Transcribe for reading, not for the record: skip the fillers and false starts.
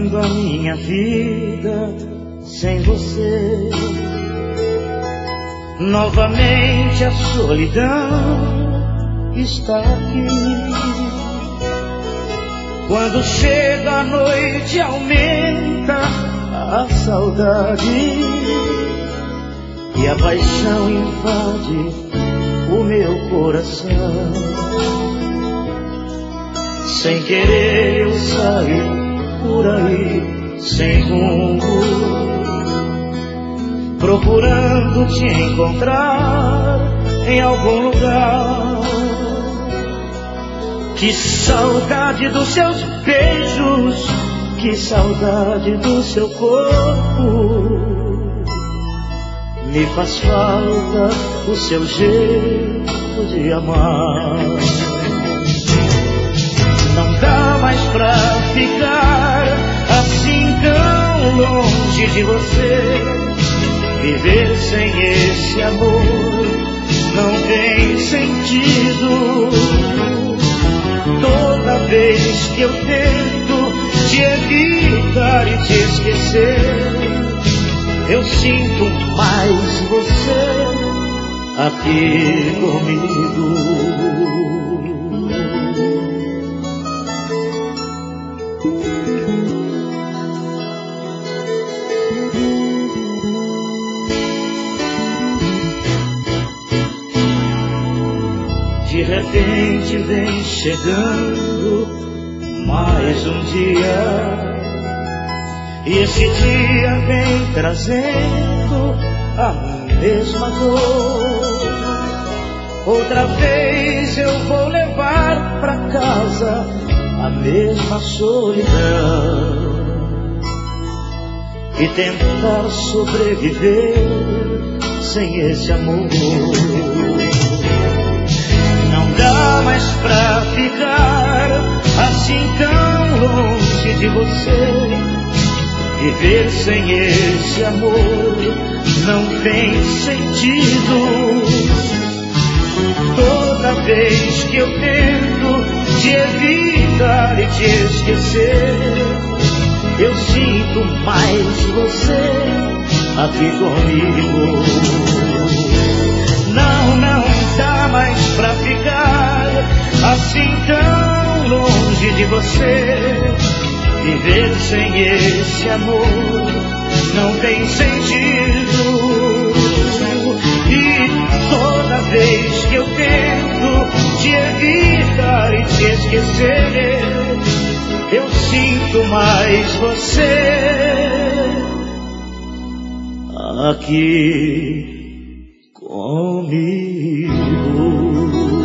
imaginando a minha vida sem você. Novamente a solidão está aqui. Quando chega a noite aumenta a saudade e a paixão invade o meu coração. Sem querer eu saio por aí sem rumo, procurando te encontrar em algum lugar. Que saudade dos seus beijos, que saudade do seu corpo. Me faz falta o seu jeito de amar. Não dá mais pra ficar assim tão longe de você. Viver sem esse amor não tem sentido. Toda vez que eu tento te evitar e te esquecer, eu sinto mais você aqui comigo. De repente vem chegando mais um dia, e esse dia vem trazendo a mesma dor. Outra vez eu vou levar pra casa a mesma solidão e tentar sobreviver sem esse amor. Não dá mais pra ficar assim tão longe de você. Viver sem esse amor não tem sentido. Toda vez que eu tento te evitar e te esquecer, eu sinto mais você aqui comigo. Não dá mais pra ficar assim tão longe de você. Viver sem esse amor não tem sentido. E toda vez que eu tento te evitar e te esquecer, eu sinto mais você aqui comigo.